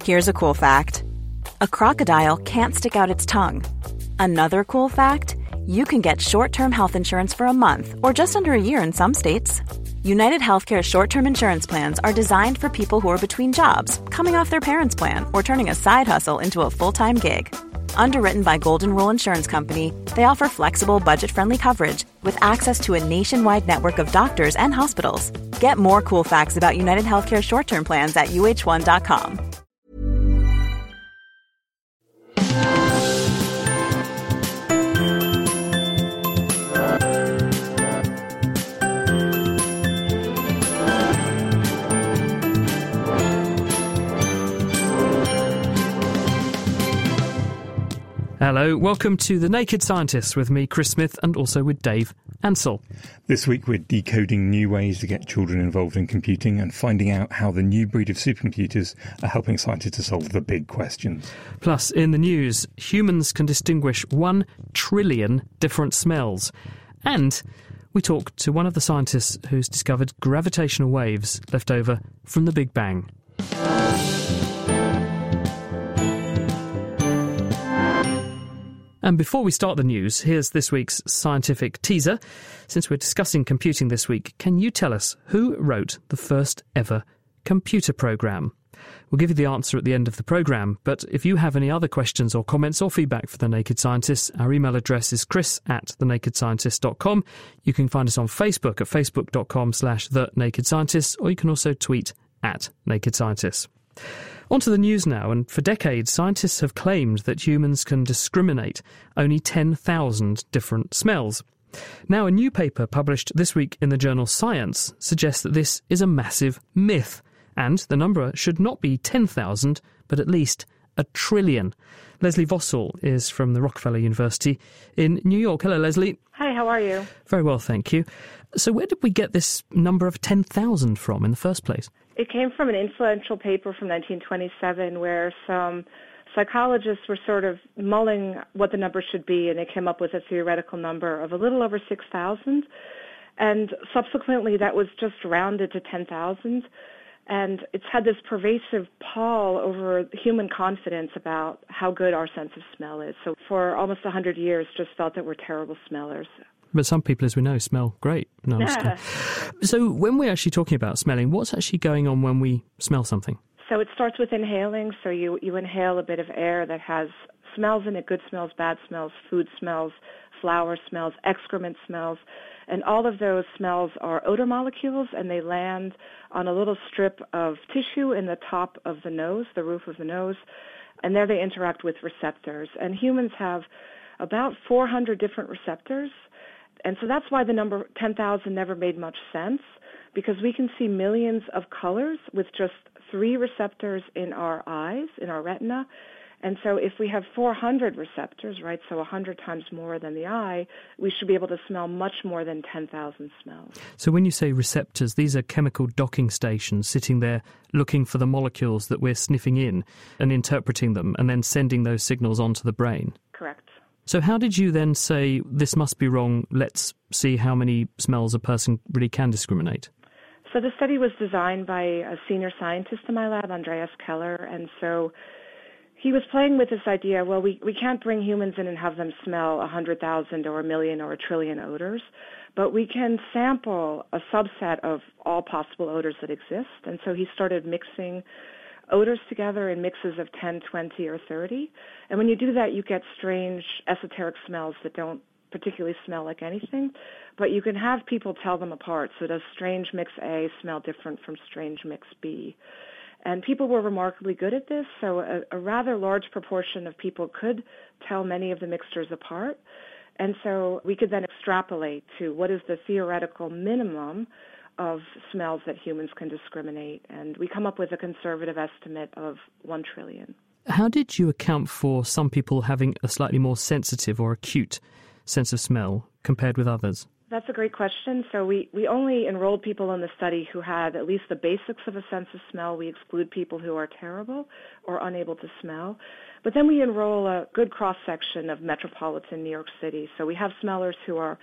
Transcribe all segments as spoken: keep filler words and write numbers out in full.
Here's a cool fact. A crocodile can't stick out its tongue. Another cool fact, you can get short-term health insurance for a month or just under a year in some states. United Healthcare short-term insurance plans are designed for people who are between jobs, coming off their parents' plan, or turning a side hustle into a full-time gig. Underwritten by Golden Rule Insurance Company, they offer flexible, budget-friendly coverage with access to a nationwide network of doctors and hospitals. Get more cool facts about United Healthcare short-term plans at U H one dot com. Hello, welcome to The Naked Scientists with me, Chris Smith, and also with Dave Ansell. This week we're decoding new ways to get children involved in computing and finding out how the new breed of supercomputers are helping scientists to solve the big questions. Plus, in the news, humans can distinguish one trillion different smells. And we talk to one of the scientists who's discovered gravitational waves left over from the Big Bang. And before we start the news, here's this week's scientific teaser. Since we're discussing computing this week, can you tell us who wrote the first ever computer program? We'll give you the answer at the end of the programme, but if you have any other questions or comments or feedback for The Naked Scientists, our email address is chris at thenakedscientist dot com. You can find us on Facebook at facebook.com slash The Naked Scientists, or you can also tweet at Naked Scientists. On to the news now, and for decades scientists have claimed that humans can discriminate only ten thousand different smells. Now a new paper published this week in the journal Science suggests that this is a massive myth, and the number should not be ten thousand, but at least a trillion. Leslie Vossel is from the Rockefeller University in New York. Hello, Leslie. Hi, how are you? Very well, thank you. So where did we get this number of ten thousand from in the first place? It came from an influential paper from nineteen twenty-seven where some psychologists were sort of mulling what the number should be, and they came up with a theoretical number of a little over six thousand. And subsequently, that was just rounded to ten thousand. And it's had this pervasive pall over human confidence about how good our sense of smell is. So for almost one hundred years, just felt that we're terrible smellers. But some people, as we know, smell great. No, yeah. So when we're actually talking about smelling, what's actually going on when we smell something? So it starts with inhaling. So you, you inhale a bit of air that has smells in it, good smells, bad smells, food smells, flower smells, excrement smells. And all of those smells are odor molecules, and they land on a little strip of tissue in the top of the nose, the roof of the nose, and there they interact with receptors. And humans have about four hundred different receptors. And so that's why the number ten thousand never made much sense, because we can see millions of colors with just three receptors in our eyes, in our retina. And so if we have four hundred receptors, right, so one hundred times more than the eye, we should be able to smell much more than ten thousand smells. So when you say receptors, these are chemical docking stations sitting there looking for the molecules that we're sniffing in and interpreting them and then sending those signals onto the brain? Correct. So how did you then say, this must be wrong, let's see how many smells a person really can discriminate? So the study was designed by a senior scientist in my lab, Andreas Keller, and so he was playing with this idea, well, we, we can't bring humans in and have them smell one hundred thousand or a million or a trillion odors, but we can sample a subset of all possible odors that exist. And so he started mixing odors together in mixes of ten, twenty, or thirty. And when you do that, you get strange esoteric smells that don't particularly smell like anything, but you can have people tell them apart. So does strange mix A smell different from strange mix B? And people were remarkably good at this, so a, a rather large proportion of people could tell many of the mixtures apart. And so we could then extrapolate to what is the theoretical minimum of smells that humans can discriminate. And we come up with a conservative estimate of one trillion. How did you account for some people having a slightly more sensitive or acute sense of smell compared with others? That's a great question. So we, we only enrolled people in the study who had at least the basics of a sense of smell. We exclude people who are terrible or unable to smell. But then we enroll a good cross-section of metropolitan New York City. So we have smellers who are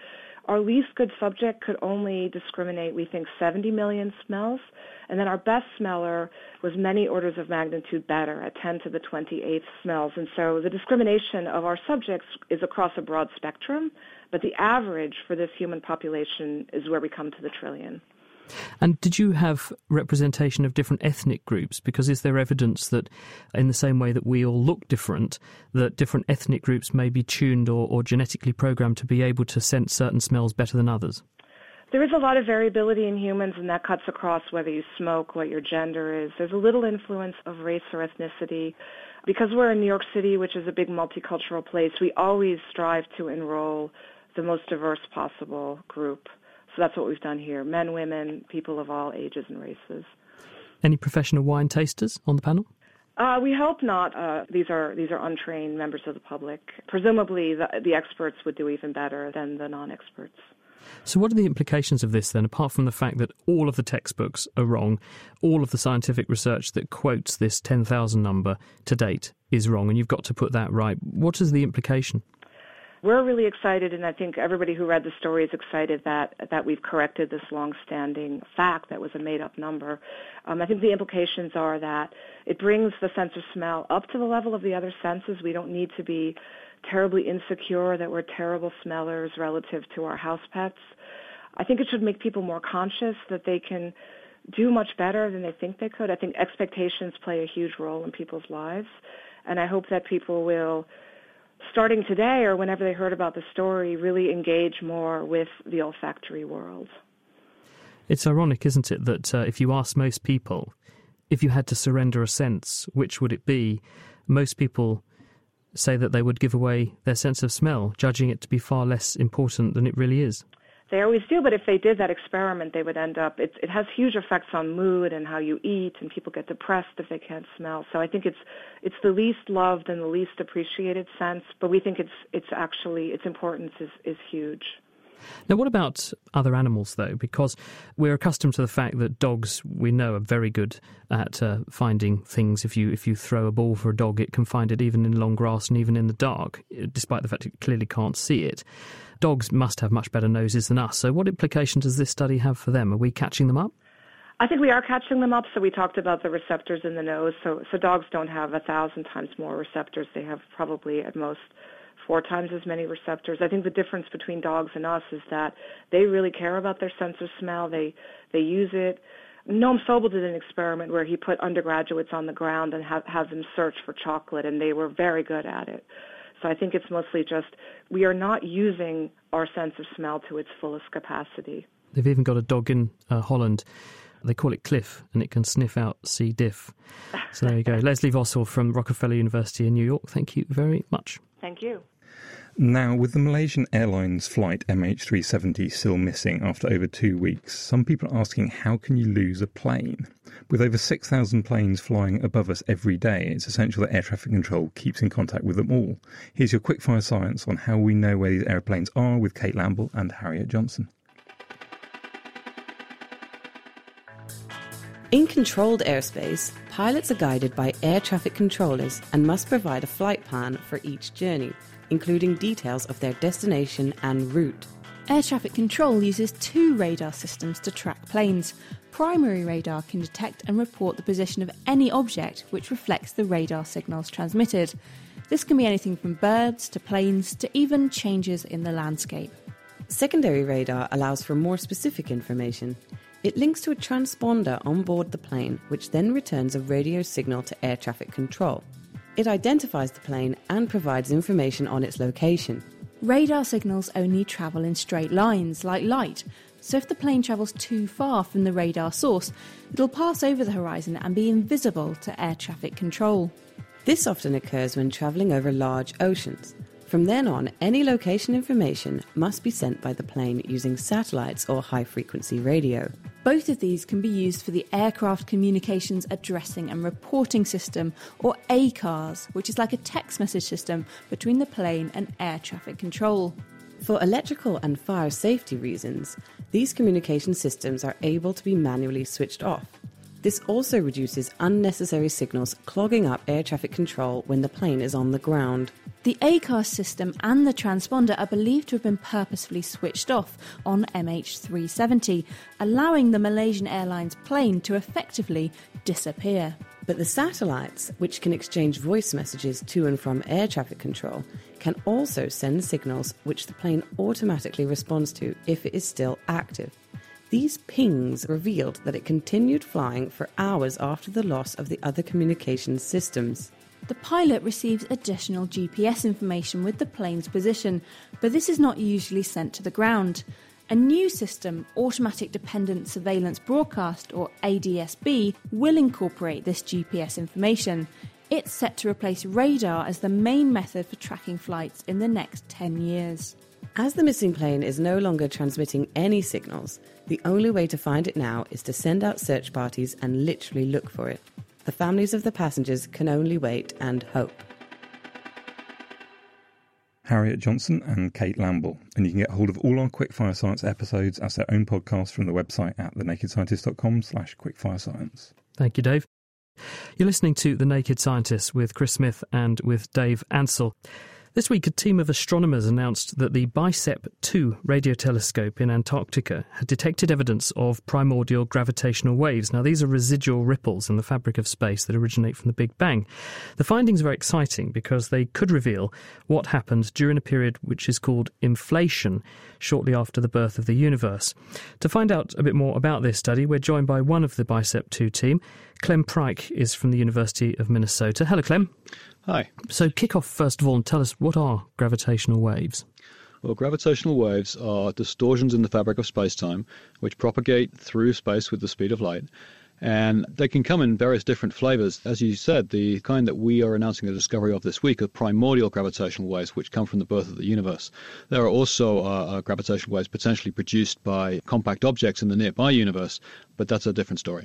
our least good subject could only discriminate, we think, seventy million smells. And then our best smeller was many orders of magnitude better at ten to the twenty-eighth smells. And so the discrimination of our subjects is across a broad spectrum, but the average for this human population is where we come to the trillion. And did you have representation of different ethnic groups? Because is there evidence that in the same way that we all look different, that different ethnic groups may be tuned or, or genetically programmed to be able to sense certain smells better than others? There is a lot of variability in humans, and that cuts across whether you smoke, what your gender is. There's a little influence of race or ethnicity. Because we're in New York City, which is a big multicultural place, we always strive to enroll the most diverse possible group. So that's what we've done here. Men, women, people of all ages and races. Any professional wine tasters on the panel? Uh, we hope not. Uh, these are these are untrained members of the public. Presumably the, the experts would do even better than the non-experts. So what are the implications of this then, apart from the fact that all of the textbooks are wrong, all of the scientific research that quotes this ten thousand number to date is wrong, and you've got to put that right. What is the implication? We're really excited, and I think everybody who read the story is excited that that we've corrected this long-standing fact that was a made-up number. Um, I think the implications are that it brings the sense of smell up to the level of the other senses. We don't need to be terribly insecure that we're terrible smellers relative to our house pets. I think it should make people more conscious that they can do much better than they think they could. I think expectations play a huge role in people's lives, and I hope that people will, starting today or whenever they heard about the story, really engage more with the olfactory world. It's ironic, isn't it, that uh, if you ask most people, if you had to surrender a sense, which would it be? Most people say that they would give away their sense of smell, judging it to be far less important than it really is. They always do, but if they did that experiment, they would end up, it, it has huge effects on mood and how you eat, and people get depressed if they can't smell. So I think it's it's the least loved and the least appreciated sense, but we think it's it's actually, its importance is, is huge. Now, what about other animals, though? Because we're accustomed to the fact that dogs, we know, are very good at uh, finding things. If you if you throw a ball for a dog, it can find it even in long grass and even in the dark, despite the fact it clearly can't see it. Dogs must have much better noses than us. So what implication does this study have for them? Are we catching them up? I think we are catching them up. So we talked about the receptors in the nose. So, so dogs don't have a thousand times more receptors. They have probably at most four times as many receptors. I think the difference between dogs and us is that they really care about their sense of smell. They they use it. Noam Sobel did an experiment where he put undergraduates on the ground and have, have them search for chocolate, and they were very good at it. So I think it's mostly just we are not using our sense of smell to its fullest capacity. They've even got a dog in uh, Holland. They call it Cliff, and it can sniff out C. diff. So there you go. Leslie Vossel from Rockefeller University in New York, thank you very much. Thank you. Now, with the Malaysian Airlines flight M H three seventy still missing after over two weeks, some people are asking, how can you lose a plane? With over six thousand planes flying above us every day, it's essential that air traffic control keeps in contact with them all. Here's your quickfire science on how we know where these airplanes are with Kate Lamble and Harriet Johnson. In controlled airspace, pilots are guided by air traffic controllers and must provide a flight plan for each journey, including details of their destination and route. Air traffic control uses two radar systems to track planes. Primary radar can detect and report the position of any object which reflects the radar signals transmitted. This can be anything from birds to planes to even changes in the landscape. Secondary radar allows for more specific information. It links to a transponder on board the plane, which then returns a radio signal to air traffic control. It identifies the plane and provides information on its location. Radar signals only travel in straight lines, like light, so if the plane travels too far from the radar source, it'll pass over the horizon and be invisible to air traffic control. This often occurs when travelling over large oceans. From then on, any location information must be sent by the plane using satellites or high-frequency radio. Both of these can be used for the Aircraft Communications Addressing and Reporting System, or A C A R S, which is like a text message system between the plane and air traffic control. For electrical and fire safety reasons, these communication systems are able to be manually switched off. This also reduces unnecessary signals clogging up air traffic control when the plane is on the ground. The ACARS system and the transponder are believed to have been purposefully switched off on M H three seventy, allowing the Malaysian Airlines plane to effectively disappear. But the satellites, which can exchange voice messages to and from air traffic control, can also send signals which the plane automatically responds to if it is still active. These pings revealed that it continued flying for hours after the loss of the other communications systems. The pilot receives additional G P S information with the plane's position, but this is not usually sent to the ground. A new system, Automatic Dependent Surveillance Broadcast, or A D S B, will incorporate this G P S information. It's set to replace radar as the main method for tracking flights in the next ten years. As the missing plane is no longer transmitting any signals, the only way to find it now is to send out search parties and literally look for it. The families of the passengers can only wait and hope. Harriet Johnson and Kate Lamble, and you can get hold of all our Quickfire Science episodes as their own podcast from the website at thenakedscientist.com slash quickfirescience. Thank you, Dave. You're listening to The Naked Scientists with Chris Smith and with Dave Ansell. This week, a team of astronomers announced that the BICEP two radio telescope in Antarctica had detected evidence of primordial gravitational waves. Now, these are residual ripples in the fabric of space that originate from the Big Bang. The findings are very exciting because they could reveal what happened during a period which is called inflation, shortly after the birth of the universe. To find out a bit more about this study, we're joined by one of the BICEP two team. Clem Pryke is from the University of Minnesota. Hello, Clem. Hi. So kick off first of all and tell us, what are gravitational waves? Well, gravitational waves are distortions in the fabric of space-time which propagate through space with the speed of light. And they can come in various different flavors. As you said, the kind that we are announcing the discovery of this week are primordial gravitational waves, which come from the birth of the universe. There are also uh, gravitational waves potentially produced by compact objects in the nearby universe, but that's a different story.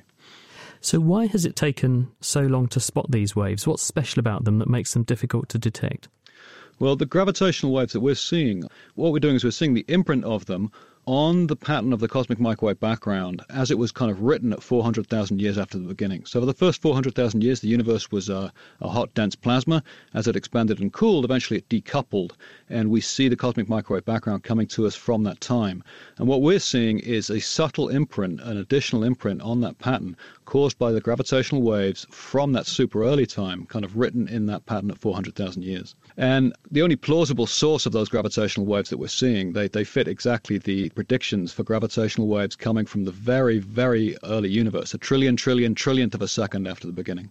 So why has it taken so long to spot these waves? What's special about them that makes them difficult to detect? Well, the gravitational waves that we're seeing, what we're doing is we're seeing the imprint of them on the pattern of the cosmic microwave background as it was kind of written at four hundred thousand years after the beginning. So for the first four hundred thousand years, the universe was a, a hot, dense plasma. As it expanded and cooled, eventually it decoupled, and we see the cosmic microwave background coming to us from that time. And what we're seeing is a subtle imprint, an additional imprint on that pattern caused by the gravitational waves from that super early time, kind of written in that pattern at four hundred thousand years. And the only plausible source of those gravitational waves that we're seeing, they, they fit exactly the predictions for gravitational waves coming from the very, very early universe, a trillion, trillion, trillionth of a second after the beginning.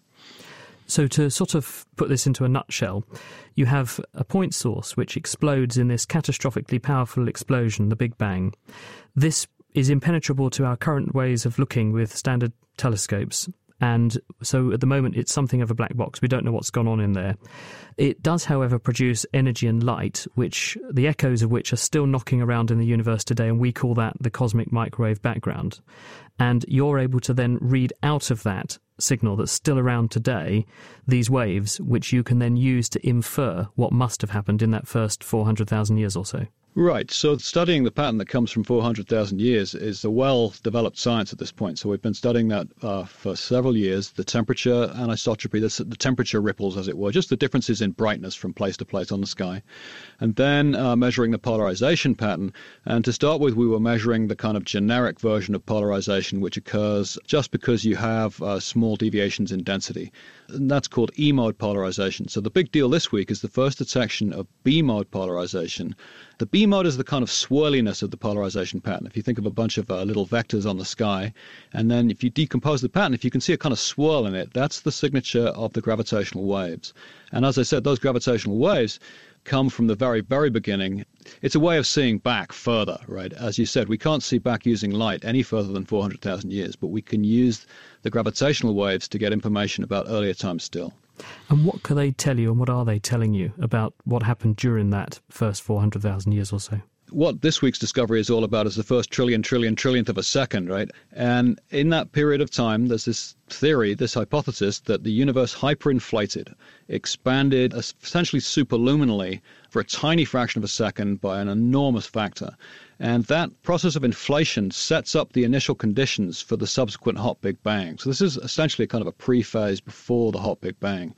So to sort of put this into a nutshell, you have a point source which explodes in this catastrophically powerful explosion, the Big Bang. This is impenetrable to our current ways of looking with standard telescopes. And so at the moment, it's something of a black box. We don't know what's gone on in there. It does, however, produce energy and light, which the echoes of which are still knocking around in the universe today, and we call that the cosmic microwave background. And you're able to then read out of that signal that's still around today these waves, which you can then use to infer what must have happened in that first four hundred thousand years or so. Right. So studying the pattern that comes from four hundred thousand years is a well-developed science at this point. So we've been studying that uh, for several years, the temperature anisotropy, the, the temperature ripples, as it were, just the differences in brightness from place to place on the sky, and then uh, measuring the polarization pattern. And to start with, we were measuring the kind of generic version of polarization, which occurs just because you have uh, small deviations in density. And that's called E-mode polarization. So the big deal this week is the first detection of B-mode polarization. The B-mode is the kind of swirliness of the polarization pattern. If you think of a bunch of uh, little vectors on the sky, and then if you decompose the pattern, if you can see a kind of swirl in it, that's the signature of the gravitational waves. And as I said, those gravitational waves come from the very, very beginning. It's a way of seeing back further, right? As you said, we can't see back using light any further than four hundred thousand years, but we can use the gravitational waves to get information about earlier times still. And what can they tell you, and what are they telling you about what happened during that first four hundred thousand years or so? What this week's discovery is all about is the first trillion, trillion, trillionth of a second, right? And in that period of time, there's this theory, this hypothesis, that the universe hyperinflated, expanded essentially superluminally for a tiny fraction of a second by an enormous factor. And that process of inflation sets up the initial conditions for the subsequent hot Big Bang. So this is essentially kind of a pre-phase before the hot Big Bang.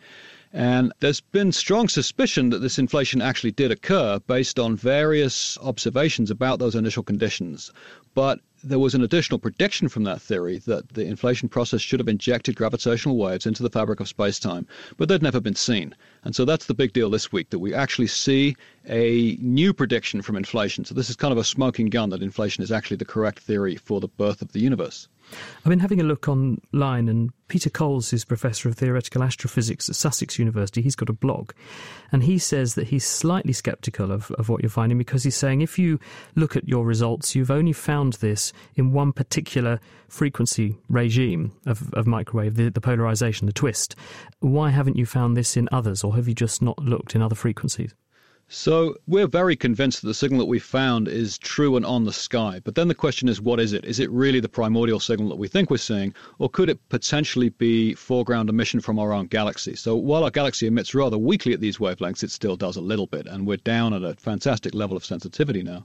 And there's been strong suspicion that this inflation actually did occur based on various observations about those initial conditions. But there was an additional prediction from that theory that the inflation process should have injected gravitational waves into the fabric of space-time, but they'd never been seen. And so that's the big deal this week, that we actually see a new prediction from inflation. So this is kind of a smoking gun that inflation is actually the correct theory for the birth of the universe. I've been having a look online, and Peter Coles is Professor of Theoretical Astrophysics at Sussex University. He's got a blog, and he says that he's slightly sceptical of, of what you're finding, because he's saying if you look at your results, you've only found this in one particular frequency regime of, of microwave, the, the polarization, the twist. Why haven't you found this in others, or have you just not looked in other frequencies? So we're very convinced that the signal that we found is true and on the sky. But then the question is, what is it? Is it really the primordial signal that we think we're seeing, or could it potentially be foreground emission from our own galaxy? So while our galaxy emits rather weakly at these wavelengths, it still does a little bit, and we're down at a fantastic level of sensitivity now.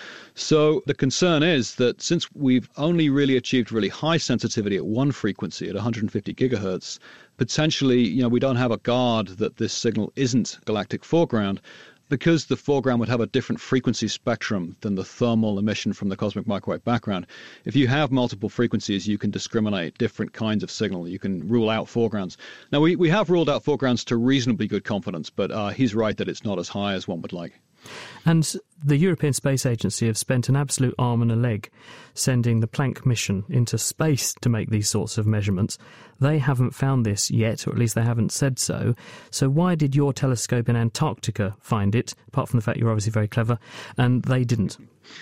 So the concern is that since we've only really achieved really high sensitivity at one frequency, at one hundred fifty gigahertz, potentially, you know, we don't have a guard that this signal isn't galactic foreground, because the foreground would have a different frequency spectrum than the thermal emission from the cosmic microwave background. If you have multiple frequencies, you can discriminate different kinds of signal. You can rule out foregrounds. Now, we, we have ruled out foregrounds to reasonably good confidence, but uh, he's right that it's not as high as one would like. And the European Space Agency have spent an absolute arm and a leg sending the Planck mission into space to make these sorts of measurements. They haven't found this yet, or at least they haven't said so. So why did your telescope in Antarctica find it, apart from the fact you're obviously very clever, and they didn't?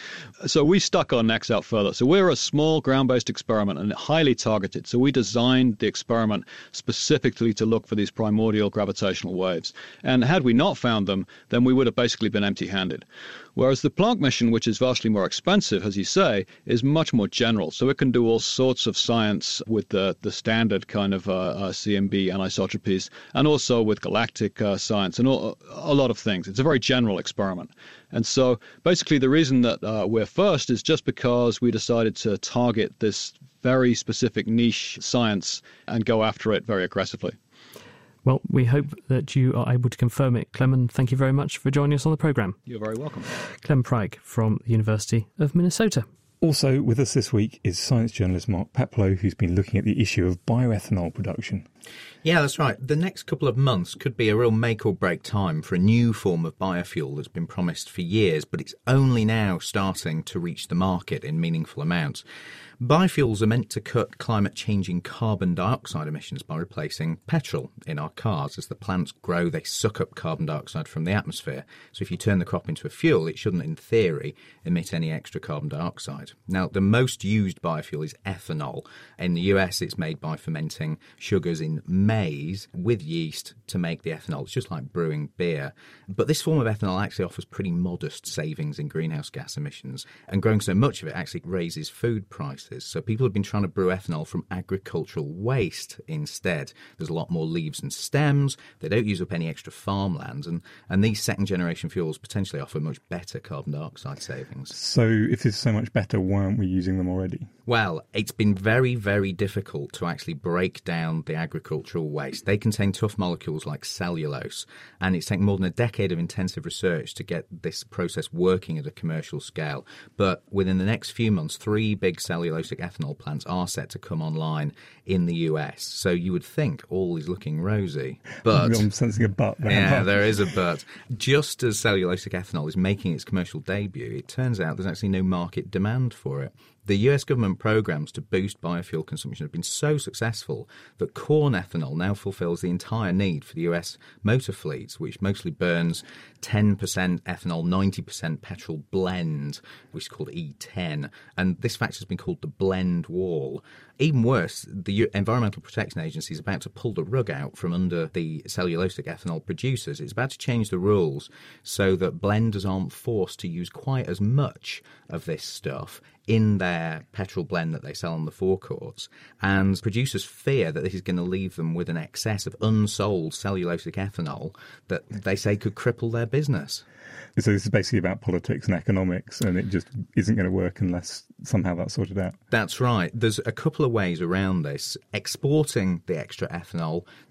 So we stuck our necks out further. So we're a small ground-based experiment and highly targeted. So we designed the experiment specifically to look for these primordial gravitational waves. And had we not found them, then we would have basically been empty-handed. Whereas the Planck mission, which is vastly more expensive, as you say, is much more general. So it can do all sorts of science with the, the standard kind of uh, uh, C M B anisotropies, and also with galactic uh, science and all, a lot of things. It's a very general experiment. And so basically the reason that uh, we're first is just because we decided to target this very specific niche science and go after it very aggressively. Well, we hope that you are able to confirm it, Clem, and thank you very much for joining us on the programme. You're very welcome. Clem Pryke from the University of Minnesota. Also with us this week is science journalist Mark Peplow, who's been looking at the issue of bioethanol production. Yeah, that's right. The next couple of months could be a real make or break time for a new form of biofuel that's been promised for years, but it's only now starting to reach the market in meaningful amounts. Biofuels are meant to cut climate-changing carbon dioxide emissions by replacing petrol in our cars. As the plants grow, they suck up carbon dioxide from the atmosphere. So if you turn the crop into a fuel, it shouldn't, in theory, emit any extra carbon dioxide. Now, the most used biofuel is ethanol. In the U S, it's made by fermenting sugars in maize with yeast to make the ethanol. It's just like brewing beer. But this form of ethanol actually offers pretty modest savings in greenhouse gas emissions. And growing so much of it actually raises food prices. So people have been trying to brew ethanol from agricultural waste instead. There's a lot more leaves and stems. They don't use up any extra farmland. And, and these second-generation fuels potentially offer much better carbon dioxide savings. So if it's so much better, why aren't we using them already? Well, it's been very, very difficult to actually break down the agricultural waste. They contain tough molecules like cellulose, and it's taken more than a decade of intensive research to get this process working at a commercial scale. But within the next few months, three big cellulosic ethanol plants are set to come online in the U S. So you would think all is looking rosy. But I'm sensing a but there. Yeah, there is a but. Just as cellulosic ethanol is making its commercial debut, it turns out there's actually no market demand for it. The U S government programs to boost biofuel consumption have been so successful that corn ethanol now fulfills the entire need for the U S motor fleets, which mostly burns ten percent ethanol, ninety percent petrol blend, which is called E ten. And this factor has been called the blend wall. Even worse, the Environmental Protection Agency is about to pull the rug out from under the cellulosic ethanol producers. It's about to change the rules so that blenders aren't forced to use quite as much of this stuff in their petrol blend that they sell on the forecourts. And producers fear that this is going to leave them with an excess of unsold cellulosic ethanol that they say could cripple their business. So this is basically about politics and economics, and it just isn't going to work unless somehow that's sorted out. That's right. There's a couple of ways around this. Exporting the extra ethanol,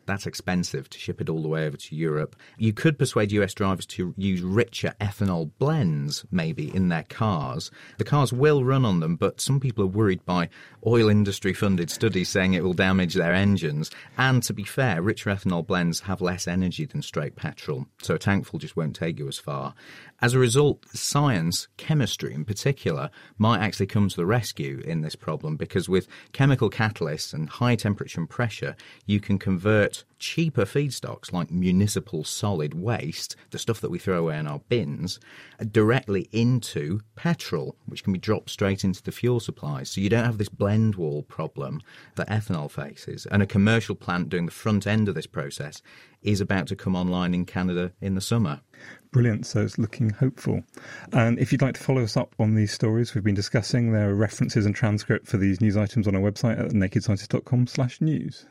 that's expensive to ship it all the way over to Europe. You could persuade U S drivers to use richer ethanol blends, maybe, in their cars. The cars will run on them, but some people are worried by oil industry-funded studies saying it will damage their engines. And to be fair, richer ethanol blends have less energy than straight petrol, so a tankful just won't take you as far. As a result, science, chemistry in particular, might actually come to the rescue in this problem, because with chemical catalysts and high temperature and pressure, you can convert cheaper feedstocks like municipal solid waste, the stuff that we throw away in our bins, directly into petrol, which can be dropped straight into the fuel supplies. So you don't have this blend wall problem that ethanol faces. And a commercial plant doing the front end of this process is about to come online in Canada in the summer. Brilliant. So it's looking hopeful. And if you'd like to follow us up on these stories we've been discussing, there are references and transcript for these news items on our website at naked scientist dot com slash news.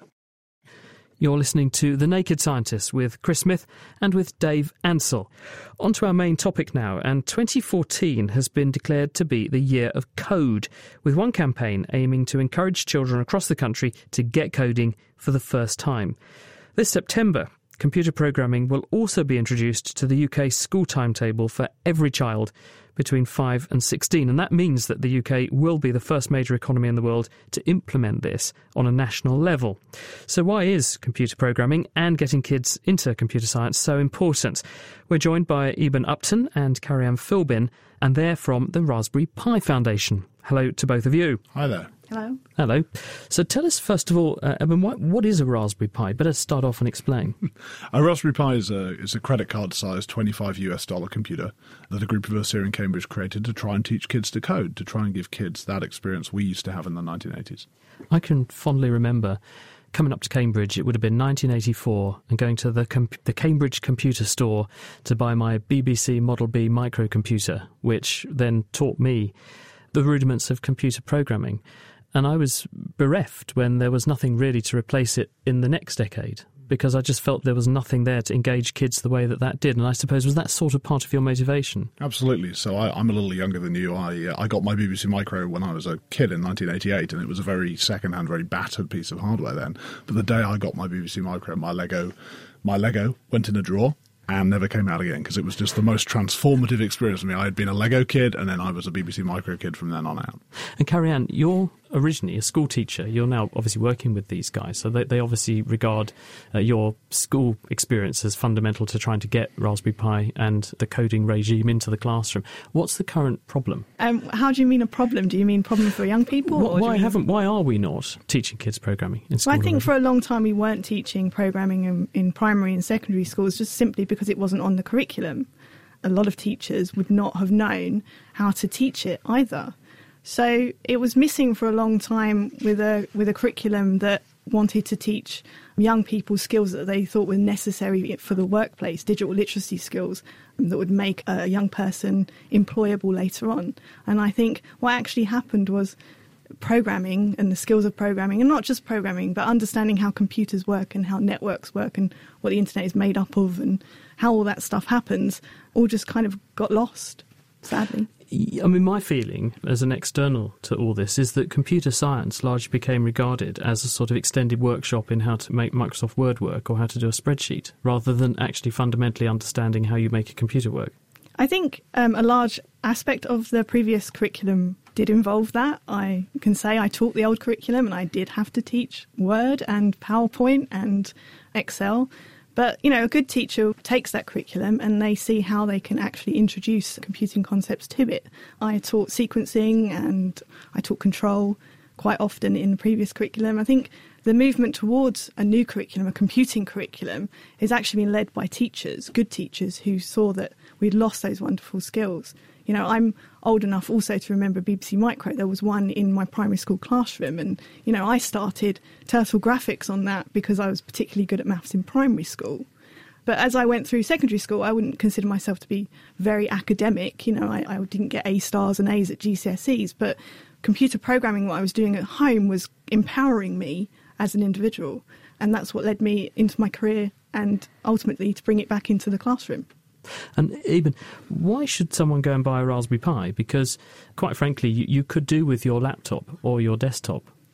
You're listening to The Naked Scientists with Chris Smith and with Dave Ansell. On to our main topic now, and twenty fourteen has been declared to be the year of code, with one campaign aiming to encourage children across the country to get coding for the first time. This September, computer programming will also be introduced to the U K school timetable for every child between five and sixteen, and that means that the U K will be the first major economy in the world to implement this on a national level. So why is computer programming and getting kids into computer science so important? We're joined by Eben Upton and Carrie-Anne Philbin, and they're from the Raspberry Pi Foundation. Hello to both of you. Hi there. Hello. Hello. So tell us, first of all, uh, Eben, what, what is a Raspberry Pi? Better start off and explain. A Raspberry Pi is a, is a credit card-sized twenty-five US dollar computer that a group of us here in Cambridge created to try and teach kids to code, to try and give kids that experience we used to have in the nineteen eighties. I can fondly remember coming up to Cambridge, it would have been nineteen eighty-four, and going to the com- the Cambridge Computer Store to buy my B B C Model B microcomputer, which then taught me the rudiments of computer programming. And I was bereft when there was nothing really to replace it in the next decade, because I just felt there was nothing there to engage kids the way that that did. And I suppose, was that sort of part of your motivation? Absolutely. So I, I'm a little younger than you. I uh, I got my B B C Micro when I was a kid in nineteen eighty-eight, and it was a very second-hand, very battered piece of hardware then. But the day I got my B B C Micro, my Lego, my Lego went in a drawer and never came out again, because it was just the most transformative experience for me. I had been a Lego kid, and then I was a B B C Micro kid from then on out. And Carrie-Anne, you're originally a school teacher. You're now obviously working with these guys, so they, they obviously regard uh, your school experience as fundamental to trying to get Raspberry Pi and the coding regime into the classroom. What's the current problem? Um, how do you mean a problem? Do you mean problem for young people? Wh- or why mean... haven't? Why are we not teaching kids programming in school? Well, I think already? for a long time we weren't teaching programming in, in primary and secondary schools, just simply because it wasn't on the curriculum. A lot of teachers would not have known how to teach it either. So it was missing for a long time with a with a curriculum that wanted to teach young people skills that they thought were necessary for the workplace, digital literacy skills that would make a young person employable later on. And I think what actually happened was programming and the skills of programming, and not just programming, but understanding how computers work and how networks work and what the internet is made up of and how all that stuff happens, all just kind of got lost, sadly. I mean, my feeling as an external to all this is that computer science largely became regarded as a sort of extended workshop in how to make Microsoft Word work or how to do a spreadsheet, rather than actually fundamentally understanding how you make a computer work. I think um, a large aspect of the previous curriculum did involve that. I can say I taught the old curriculum and I did have to teach Word and PowerPoint and Excel. But, you know, a good teacher takes that curriculum and they see how they can actually introduce computing concepts to it. I taught sequencing and I taught control quite often in the previous curriculum. I think the movement towards a new curriculum, a computing curriculum, is actually being led by teachers, good teachers, who saw that we'd lost those wonderful skills. You know, I'm old enough also to remember B B C Micro. There was one in my primary school classroom and, you know, I started Turtle Graphics on that because I was particularly good at maths in primary school. But as I went through secondary school, I wouldn't consider myself to be very academic. You know, I, I didn't get A stars and A's at G C S Es, but computer programming, what I was doing at home, was empowering me as an individual. And that's what led me into my career and ultimately to bring it back into the classroom. And even, why should someone go and buy a Raspberry Pi? Because, quite frankly, you, you could do with your laptop or your desktop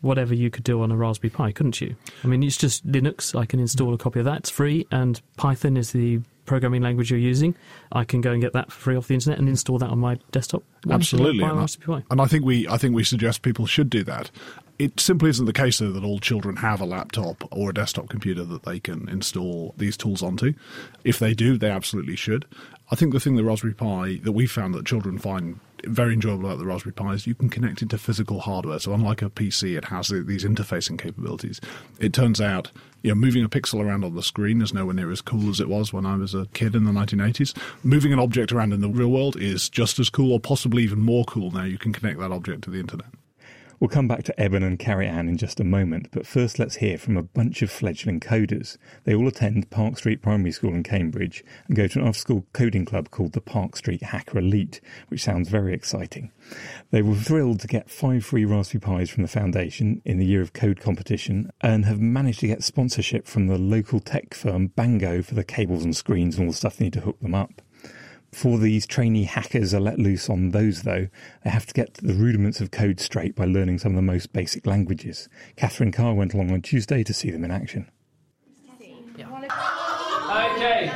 whatever you could do on a Raspberry Pi, couldn't you? I mean, it's just Linux. I can install a copy of that. It's free, and Python is the programming language you're using. I can go and get that for free off the internet and install that on my desktop. Absolutely, and, I, and I think we I think we suggest people should do that. It simply isn't the case, though, that all children have a laptop or a desktop computer that they can install these tools onto. If they do, they absolutely should. I think the thing the Raspberry Pi that we found that children find very enjoyable about the Raspberry Pi is you can connect it to physical hardware. So unlike a P C, it has these interfacing capabilities. It turns out, you know, moving a pixel around on the screen is nowhere near as cool as it was when I was a kid in the nineteen eighties. Moving an object around in the real world is just as cool, or possibly even more cool now. You can connect that object to the internet. We'll come back to Eben and Carrie Ann in just a moment, but first let's hear from a bunch of fledgling coders. They all attend Park Street Primary School in Cambridge and go to an after-school coding club called the Park Street Hacker Elite, which sounds very exciting. They were thrilled to get five free Raspberry Pis from the Foundation in the Year of Code competition and have managed to get sponsorship from the local tech firm Bango for the cables and screens and all the stuff they need to hook them up. Before these trainee hackers are let loose on those, though, they have to get the rudiments of code straight by learning some of the most basic languages. Catherine Carr went along on Tuesday to see them in action. Okay.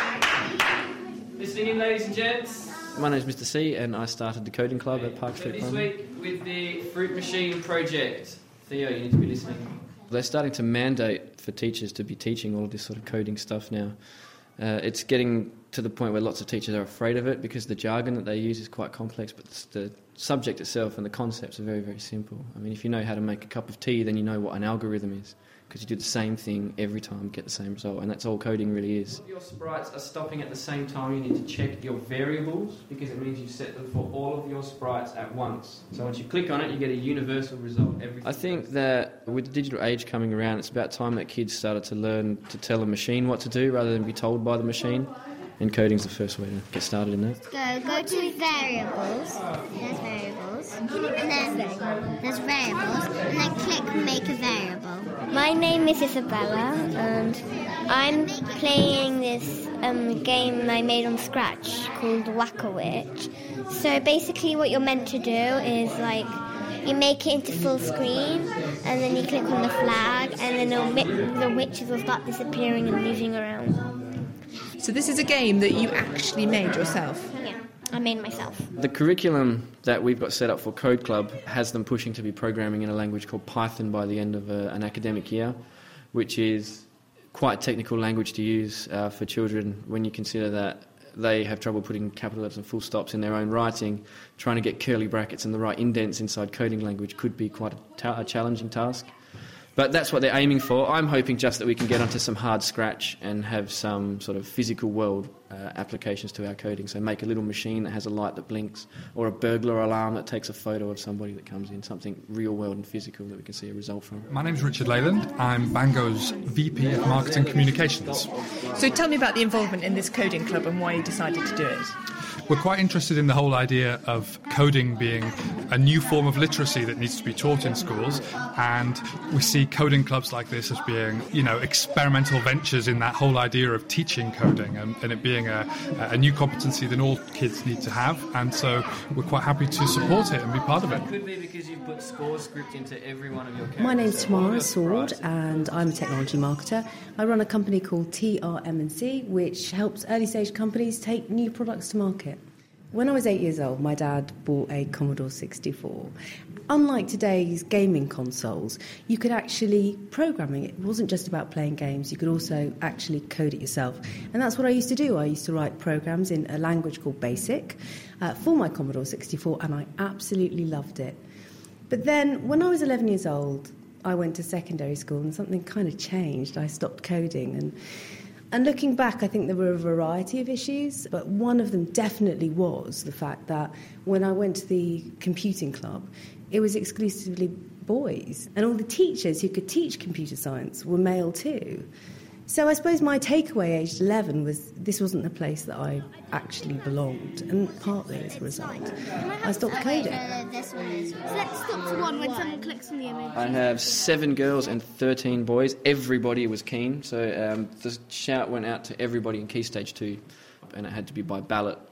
Listening in, ladies and gents. My name's Mister C, and I started the coding club at Park Street Primary. This week with the Fruit Machine project. Theo, you need to be listening. They're starting to mandate for teachers to be teaching all of this sort of coding stuff now. Uh, it's getting to the point where lots of teachers are afraid of it because the jargon that they use is quite complex, but the subject itself and the concepts are very, very simple. I mean, if you know how to make a cup of tea, then you know what an algorithm is, because you do the same thing every time, get the same result, and that's all coding really is. Your sprites are stopping at the same time. You need to check your variables, because it means you set them for all of your sprites at once. So once you click on it, you get a universal result every time. I think that with the digital age coming around, it's about time that kids started to learn to tell a machine what to do rather than be told by the machine. And coding's the first way to get started in that. Go, go to variables. There's variables. And then there's variables. And then click make a variable. My name is Isabella, and I'm playing this um, game I made on Scratch called Whack-A-Witch. So basically what you're meant to do is, like, you make it into full screen, and then you click on the flag, and then the witches will start disappearing and moving around. So this is a game that you actually made yourself? Yeah, I made myself. The curriculum that we've got set up for Code Club has them pushing to be programming in a language called Python by the end of a, an academic year, which is quite a technical language to use uh, for children when you consider that they have trouble putting capital letters and full stops in their own writing. Trying to get curly brackets and the right indents inside coding language could be quite a, ta- a challenging task. But that's what they're aiming for. I'm hoping just that we can get onto some hard Scratch and have some sort of physical world uh, applications to our coding. So make a little machine that has a light that blinks, or a burglar alarm that takes a photo of somebody that comes in, something real world and physical that we can see a result from. My name's Richard Leyland. I'm Bango's V P of Marketing Communications. So tell me about the involvement in this coding club and why you decided to do it. We're quite interested in the whole idea of coding being a new form of literacy that needs to be taught in schools, and we see coding clubs like this as being, you know, experimental ventures in that whole idea of teaching coding and, and it being a, a new competency that all kids need to have, and so we're quite happy to support it and be part of it. It could be because you put score script into every one of your characters. My name's Tamara Sword and I'm a technology marketer. I run a company called T R M and C, which helps early stage companies take new products to market. When I was eight years old, my dad bought a Commodore sixty-four. Unlike today's gaming consoles, you could actually program it. It wasn't just about playing games, you could also actually code it yourself. And that's what I used to do. I used to write programs in a language called BASIC uh, for my Commodore sixty-four, and I absolutely loved it. But then, when I was eleven years old, I went to secondary school and something kind of changed. I stopped coding, and And looking back, I think there were a variety of issues, but one of them definitely was the fact that when I went to the computing club, it was exclusively boys, and all the teachers who could teach computer science were male too. So I suppose my takeaway aged eleven was this wasn't the place that I actually belonged, and partly as a result, I stopped coding. So let's stop to one when someone clicks on the image. I have seven girls and thirteen boys. Everybody was keen, so um, the shout went out to everybody in Key Stage two, and it had to be by ballot.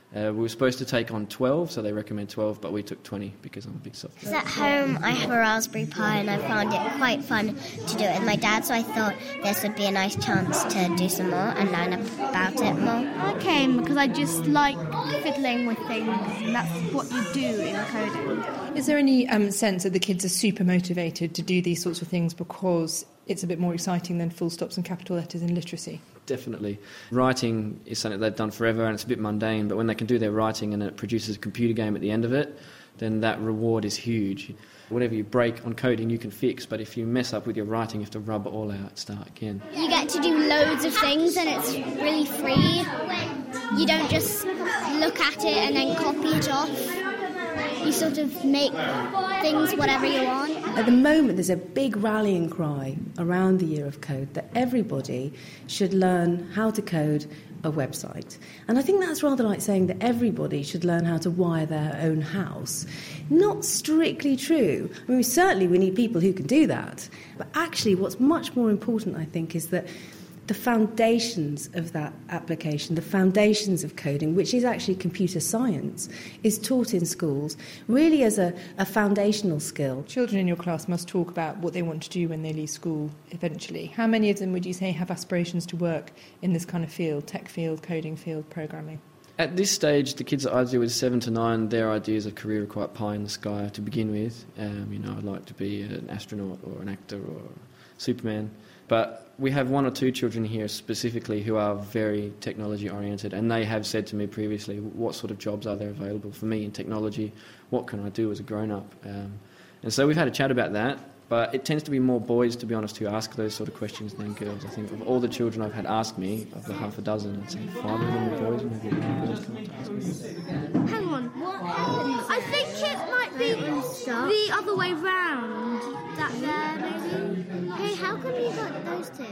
Uh, we were supposed to take on twelve, so they recommend twelve, but we took twenty because I'm a big soft. At home, I have a Raspberry Pi, and I found it quite fun to do it with my dad, so I thought this would be a nice chance to do some more and learn about it more. I came because I just like fiddling with things, and that's what you do in coding. Is there any um, sense that the kids are super motivated to do these sorts of things because it's a bit more exciting than full stops and capital letters in literacy? Definitely. Writing is something they've done forever and it's a bit mundane, but when they can do their writing and it produces a computer game at the end of it, then that reward is huge. Whatever you break on coding, you can fix, but if you mess up with your writing, you have to rub it all out, start again. You get to do loads of things and it's really free. You don't just look at it and then copy it off. You sort of make things whatever you want. At the moment, there's a big rallying cry around the Year of Code that everybody should learn how to code a website. And I think that's rather like saying that everybody should learn how to wire their own house. Not strictly true. I mean, certainly we need people who can do that. But actually, what's much more important, I think, is that the foundations of that application, the foundations of coding, which is actually computer science, is taught in schools really as a, a foundational skill. Children in your class must talk about what they want to do when they leave school eventually. How many of them would you say have aspirations to work in this kind of field, tech field, coding field, programming? At this stage, the kids that I do with seven to nine, their ideas of career are quite pie in the sky to begin with. Um, you know, I'd like to be an astronaut or an actor or Superman. But we have one or two children here specifically who are very technology oriented, and they have said to me previously, what sort of jobs are there available for me in technology? What can I do as a grown-up? Um, and so we've had a chat about that, but it tends to be more boys, to be honest, who ask those sort of questions than girls. I think of all the children I've had ask me, of the half a dozen, I'd say five of them are boys and maybe one girls come up to ask me. Hang on, what happened? I think it might be the other way round. That there, maybe? Hey, how come you got those two?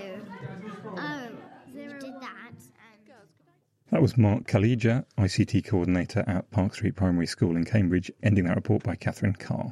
Oh, Zero did that. And... That was Mark Kalija, I C T coordinator at Park Street Primary School in Cambridge, ending that report by Catherine Carr.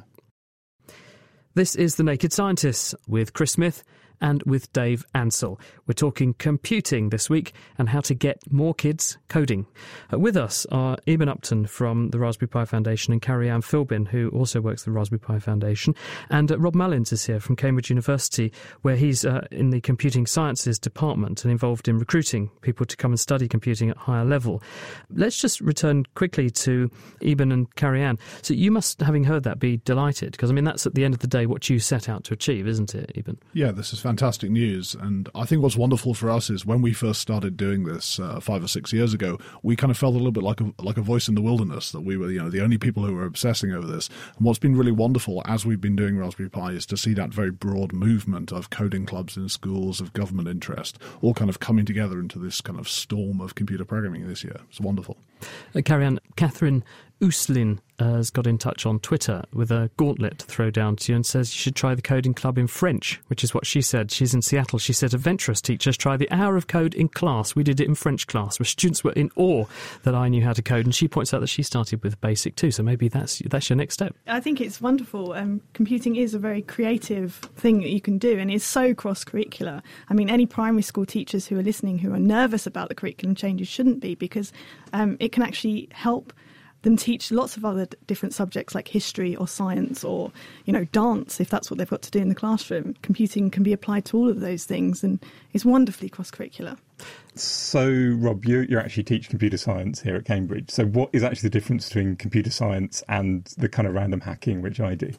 This is The Naked Scientists with Chris Smith and with Dave Ansell. We're talking computing this week and how to get more kids coding. Uh, with us are Eben Upton from the Raspberry Pi Foundation and Carrie-Anne Philbin, who also works at the Raspberry Pi Foundation. And uh, Rob Mullins is here from Cambridge University, where he's uh, in the Computing Sciences department and involved in recruiting people to come and study computing at higher level. Let's just return quickly to Eben and Carrie-Anne. So you must, having heard that, be delighted, because, I mean, that's at the end of the day what you set out to achieve, isn't it, Eben? Yeah, this is fantastic news. And I think what's wonderful for us is when we first started doing this uh, five or six years ago, we kind of felt a little bit like a, like a voice in the wilderness, that we were, you know, the only people who were obsessing over this. And what's been really wonderful as we've been doing Raspberry Pi is to see that very broad movement of coding clubs in schools, of government interest, all kind of coming together into this kind of storm of computer programming this year. It's wonderful. Uh, Carrie-Anne, Catherine Ooslin has got in touch on Twitter with a gauntlet to throw down to you and says you should try the coding club in French, which is what she said. She's in Seattle. She said, adventurous teachers try the hour of code in class. We did it in French class, where students were in awe that I knew how to code. And she points out that she started with BASIC too, so maybe that's that's your next step. I think it's wonderful. Um, computing is a very creative thing that you can do, and it's so cross-curricular. I mean, any primary school teachers who are listening who are nervous about the curriculum changes shouldn't be, because um, it can actually help them teach lots of other different subjects like history or science or, you know, dance, if that's what they've got to do in the classroom. Computing can be applied to all of those things and is wonderfully cross-curricular. So, Rob, you, you actually teach computer science here at Cambridge. So what is actually the difference between computer science and the kind of random hacking which I do?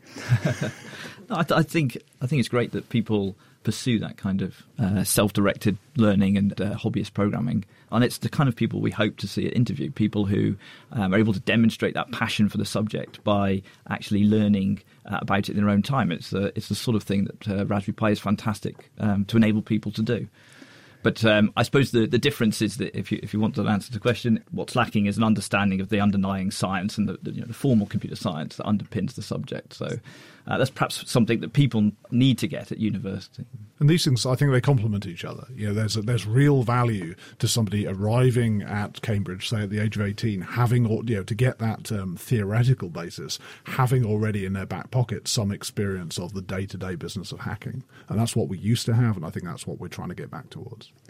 no, I, th- I think I think it's great that people pursue that kind of uh, self-directed learning and uh, hobbyist programming. And it's the kind of people we hope to see at interview, people who um, are able to demonstrate that passion for the subject by actually learning uh, about it in their own time. It's, uh, it's the sort of thing that uh, Raspberry Pi is fantastic um, to enable people to do. But um, I suppose the, the difference is that if you if you want to answer the question, what's lacking is an understanding of the underlying science and the, the, you know, the formal computer science that underpins the subject. So uh, that's perhaps something that people need to get at university. And these things, I think they complement each other. You know, there's a, there's real value to somebody arriving at Cambridge, say at the age of eighteen, having, you know, to get that um, theoretical basis, having already in their back pocket some experience of the day-to-day business of hacking. And that's what we used to have, and I think that's what we're trying to get back towards.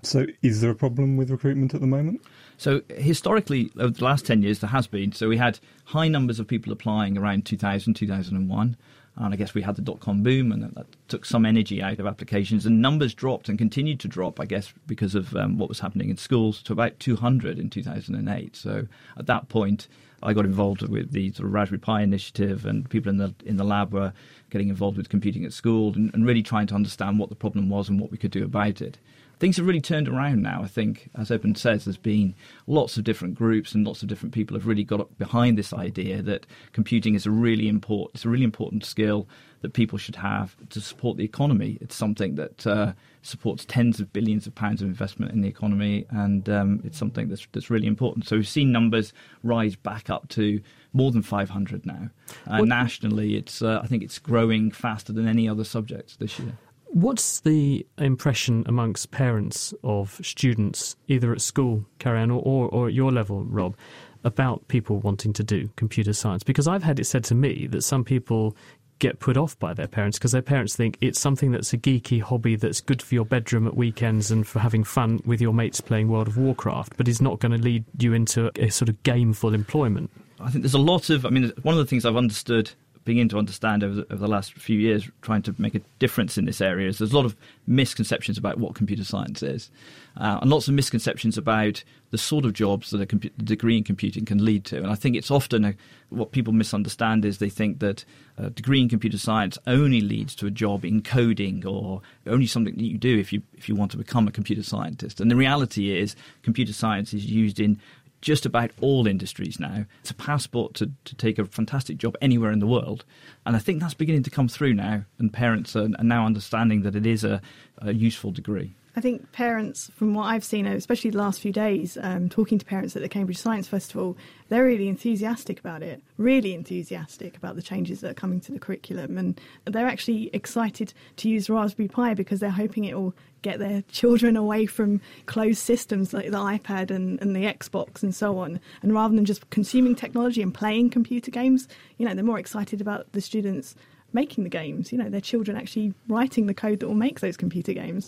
So is there a problem with recruitment at the moment? So historically, over the last ten years, there has been. So we had high numbers of people applying around two thousand, two thousand one. And I guess we had the dot-com boom, and that took some energy out of applications. And numbers dropped and continued to drop, I guess, because of um, what was happening in schools, to about two hundred in two thousand eight. So at that point, I got involved with the sort of Raspberry Pi initiative, and people in the in the lab were getting involved with computing at school and, and really trying to understand what the problem was and what we could do about it. Things have really turned around now, I think. As Eben says, there's been lots of different groups and lots of different people have really got behind this idea that computing is a really important, it's a really important skill that people should have to support the economy. It's something that uh, supports tens of billions of pounds of investment in the economy, and um, it's something that's, that's really important. So we've seen numbers rise back up to more than five hundred now. Uh, well, nationally, it's uh, I think it's growing faster than any other subject this year. What's the impression amongst parents of students, either at school, Carrie-Anne, or, or, or at your level, Rob, about people wanting to do computer science? Because I've had it said to me that some people get put off by their parents because their parents think it's something that's a geeky hobby that's good for your bedroom at weekends and for having fun with your mates playing World of Warcraft, but is not going to lead you into a sort of gameful employment. I think there's a lot of, I mean, one of the things I've understood begin to understand over the, over the last few years, trying to make a difference in this area, is there's a lot of misconceptions about what computer science is, uh, and lots of misconceptions about the sort of jobs that a compu- degree in computing can lead to. And I think it's often a, what people misunderstand is they think that a degree in computer science only leads to a job in coding, or only something that you do if you if you want to become a computer scientist. And the reality is, computer science is used in just about all industries now. It's a passport to, to take a fantastic job anywhere in the world. And I think that's beginning to come through now, and parents are, are now understanding that it is a, a useful degree. I think parents, from what I've seen, especially the last few days, um, talking to parents at the Cambridge Science Festival, they're really enthusiastic about it, really enthusiastic about the changes that are coming to the curriculum. And they're actually excited to use Raspberry Pi because they're hoping it will get their children away from closed systems like the iPad and, and the Xbox and so on. And rather than just consuming technology and playing computer games, you know, they're more excited about the students making the games, you know, their children actually writing the code that will make those computer games.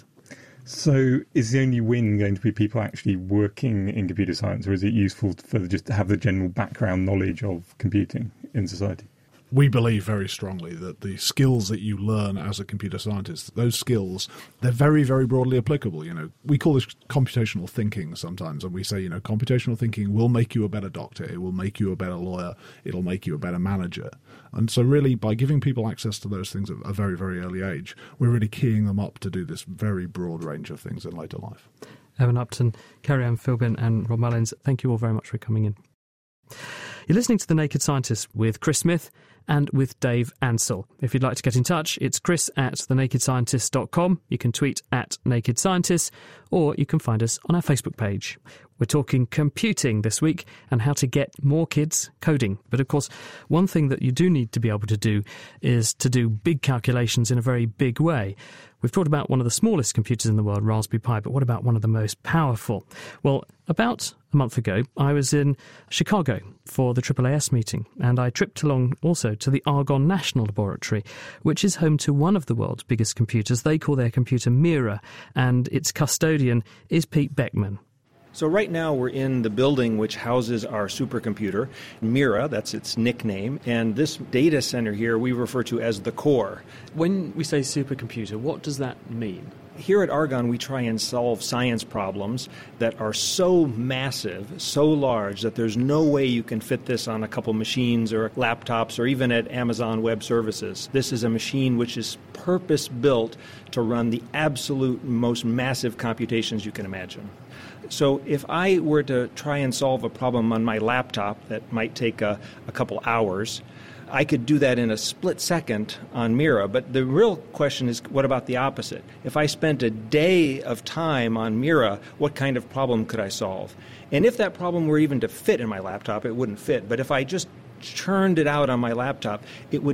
So is the only win going to be people actually working in computer science, or is it useful for just to have the general background knowledge of computing in society? We believe very strongly that the skills that you learn as a computer scientist, those skills, they're very, very broadly applicable. You know, we call this computational thinking sometimes, and we say, you know, computational thinking will make you a better doctor, it will make you a better lawyer, it'll make you a better manager. And so really, by giving people access to those things at a very, very early age, we're really keying them up to do this very broad range of things in later life. Evan Upton, Carrie-Anne Philbin and Rob Mullins, thank you all very much for coming in. You're listening to The Naked Scientist with Chris Smith and with Dave Ansell. If you'd like to get in touch, it's chris at the naked scientist dot com. You can tweet at Naked Scientists, or you can find us on our Facebook page. We're talking computing this week and how to get more kids coding. But of course, one thing that you do need to be able to do is to do big calculations in a very big way. We've talked about one of the smallest computers in the world, Raspberry Pi, but what about one of the most powerful? Well, about a month ago, I was in Chicago for the A A A S meeting, and I tripped along also to the Argonne National Laboratory, which is home to one of the world's biggest computers. They call their computer Mira, and its custodian is Pete Beckman. So right now we're in the building which houses our supercomputer, Mira, that's its nickname, and this data center here we refer to as the core. When we say supercomputer, what does that mean? Here at Argonne, we try and solve science problems that are so massive, so large, that there's no way you can fit this on a couple machines or laptops or even at Amazon Web Services. This is a machine which is purpose-built to run the absolute most massive computations you can imagine. So if I were to try and solve a problem on my laptop that might take a, a couple hours, I could do that in a split second on Mira. But the real question is, what about the opposite? If I spent a day of time on Mira, what kind of problem could I solve? And if that problem were even to fit in my laptop, it wouldn't fit. But if I just churned it out on my laptop, it would take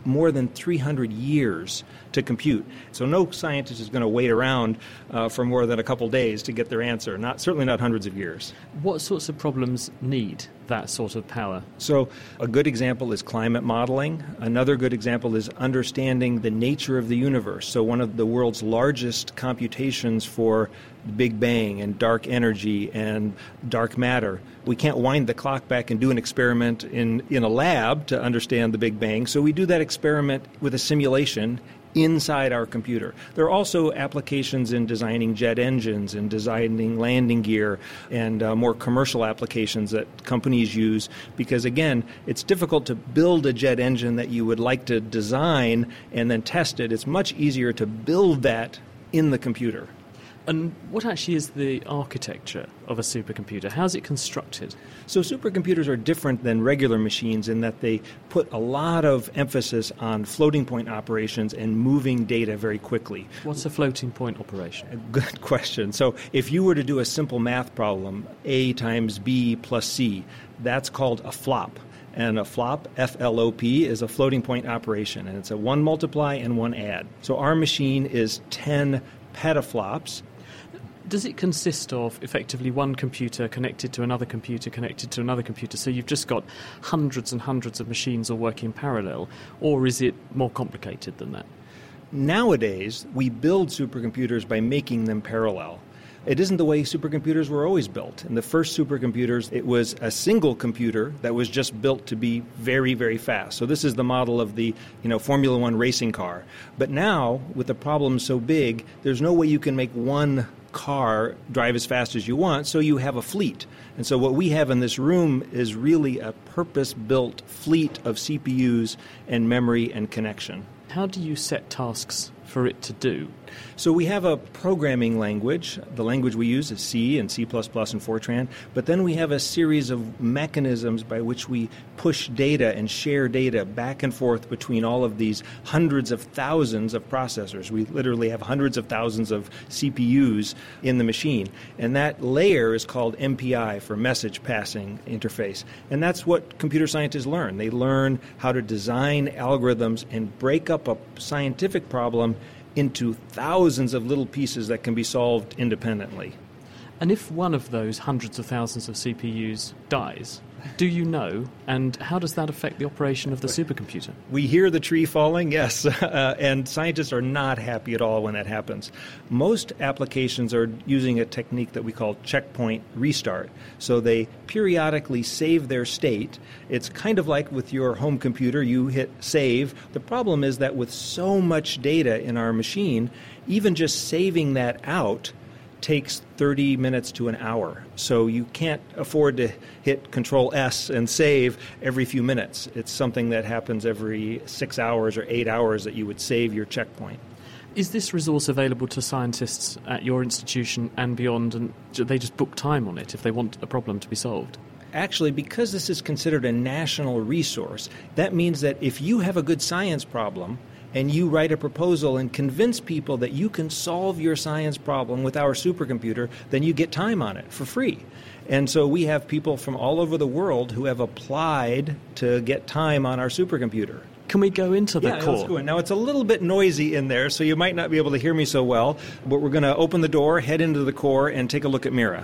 more than three hundred years to compute. So no scientist is going to wait around uh, for more than a couple days to get their answer, not certainly not hundreds of years. What sorts of problems need that sort of power? So a good example is climate modeling. Another good example is understanding the nature of the universe. So one of the world's largest computations for the Big Bang and dark energy and dark matter. We can't wind the clock back and do an experiment in, in a lab to understand the Big Bang, so we do that experiment with a simulation inside our computer. There are also applications in designing jet engines and designing landing gear and uh, more commercial applications that companies use because, again, it's difficult to build a jet engine that you would like to design and then test it. It's much easier to build that in the computer. And what actually is the architecture of a supercomputer? How's it constructed? So supercomputers are different than regular machines in that they put a lot of emphasis on floating point operations and moving data very quickly. What's a floating point operation? A good question. So if you were to do a simple math problem, A times B plus C, that's called a flop. And a flop, F L O P, is a floating point operation, and it's a one multiply and one add. So our machine is ten petaflops. Does it consist of effectively one computer connected to another computer connected to another computer, so you've just got hundreds and hundreds of machines all working in parallel, or is it more complicated than that? Nowadays, we build supercomputers by making them parallel. It isn't the way supercomputers were always built. In the first supercomputers, it was a single computer that was just built to be very, very fast. So this is the model of the, you know, Formula One racing car. But now, with the problem so big, there's no way you can make one car drive as fast as you want, so you have a fleet. And so what we have in this room is really a purpose-built fleet of C P Us and memory and connection. How do you set tasks for it to do? So we have a programming language. The language we use is C and C plus plus and Fortran. But then we have a series of mechanisms by which we push data and share data back and forth between all of these hundreds of thousands of processors. We literally have hundreds of thousands of C P Us in the machine. And that layer is called M P I, for Message Passing Interface. And that's what computer scientists learn. They learn how to design algorithms and break up a scientific problem into thousands of little pieces that can be solved independently. And if one of those hundreds of thousands of C P Us dies, do you know, and how does that affect the operation of the supercomputer? We hear the tree falling, yes, uh, and scientists are not happy at all when that happens. Most applications are using a technique that we call checkpoint restart. So they periodically save their state. It's kind of like with your home computer, you hit save. The problem is that with so much data in our machine, even just saving that out takes thirty minutes to an hour. So you can't afford to hit Control S and save every few minutes. It's something that happens every six hours or eight hours that you would save your checkpoint. Is this resource available to scientists at your institution and beyond, and do they just book time on it if they want a problem to be solved? Actually, because this is considered a national resource, that means that if you have a good science problem, and you write a proposal and convince people that you can solve your science problem with our supercomputer, then you get time on it for free. And so we have people from all over the world who have applied to get time on our supercomputer. Can we go into the yeah, core? Let's go in. Now, it's a little bit noisy in there, so you might not be able to hear me so well, but we're going to open the door, head into the core, and take a look at Mira.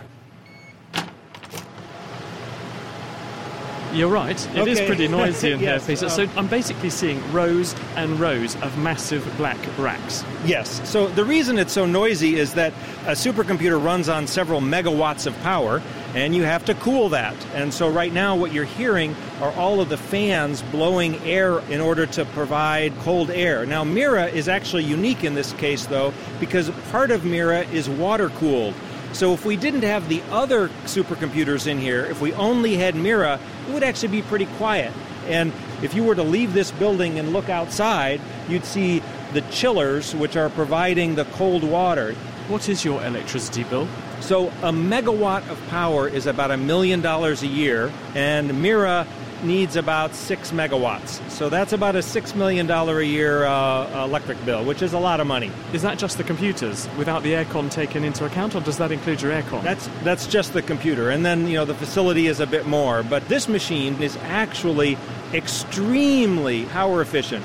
You're right. It okay. is pretty noisy in yes, here, Peter. uh, So I'm basically seeing rows and rows of massive black racks. Yes. So the reason it's so noisy is that a supercomputer runs on several megawatts of power, and you have to cool that. And so right now what you're hearing are all of the fans blowing air in order to provide cold air. Now, Mira is actually unique in this case, though, because part of Mira is water-cooled. So if we didn't have the other supercomputers in here, if we only had Mira, it would actually be pretty quiet. And if you were to leave this building and look outside, you'd see the chillers, which are providing the cold water. What is your electricity bill? So a megawatt of power is about a million dollars a year, and Mira needs about six megawatts. So that's about a six million dollars a year uh, electric bill, which is a lot of money. Is that just the computers, without the aircon taken into account, or does that include your aircon? That's that's just the computer. And then, you know, the facility is a bit more. But this machine is actually extremely power efficient.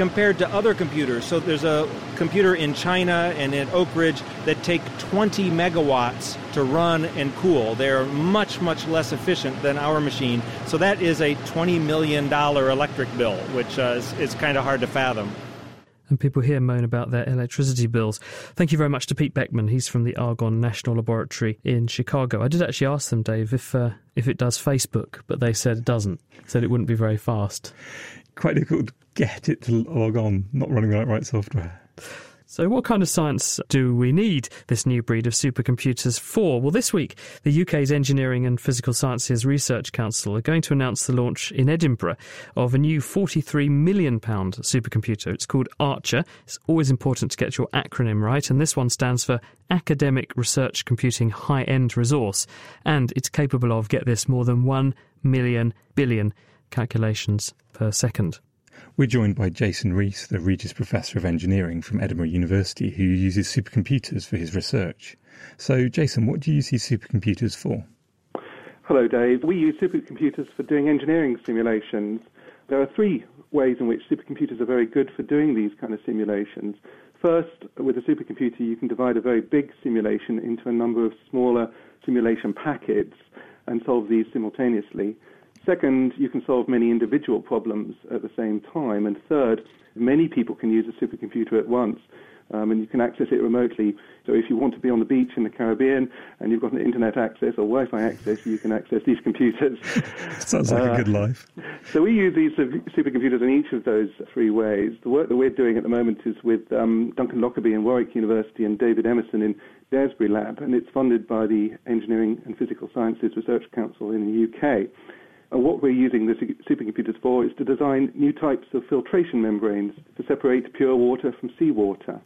compared to other computers. So there's a computer in China and in Oak Ridge that take twenty megawatts to run and cool. They're much, much less efficient than our machine. So that is a twenty million dollars electric bill, which uh, is, is kind of hard to fathom. And people here moan about their electricity bills. Thank you very much to Pete Beckman. He's from the Argonne National Laboratory in Chicago. I did actually ask them, Dave, if uh, if it does Facebook, but they said it doesn't. Said it wouldn't be very fast. Quite difficult to get it to log on, not running the right software. So what kind of science do we need this new breed of supercomputers for? Well, this week, the U K's Engineering and Physical Sciences Research Council are going to announce the launch in Edinburgh of a new forty-three million pounds supercomputer. It's called Archer. It's always important to get your acronym right, and this one stands for Academic Research Computing High-End Resource, and it's capable of, get this, more than one million billion calculations per second. We're joined by Jason Rees, the Regis Professor of Engineering from Edinburgh University, who uses supercomputers for his research. So, Jason, what do you use these supercomputers for? Hello, Dave. We use supercomputers for doing engineering simulations. There are three ways in which supercomputers are very good for doing these kind of simulations. First, with a supercomputer, you can divide a very big simulation into a number of smaller simulation packets and solve these simultaneously. Second, you can solve many individual problems at the same time. And third, many people can use a supercomputer at once, um, and you can access it remotely. So if you want to be on the beach in the Caribbean and you've got an internet access or Wi-Fi access, you can access these computers. Sounds like uh, a good life. So we use these supercomputers in each of those three ways. The work that we're doing at the moment is with um, Duncan Lockerbie in Warwick University and David Emerson in Daresbury Lab, and it's funded by the Engineering and Physical Sciences Research Council in the U K. And what we're using the supercomputers for is to design new types of filtration membranes to separate pure water from seawater.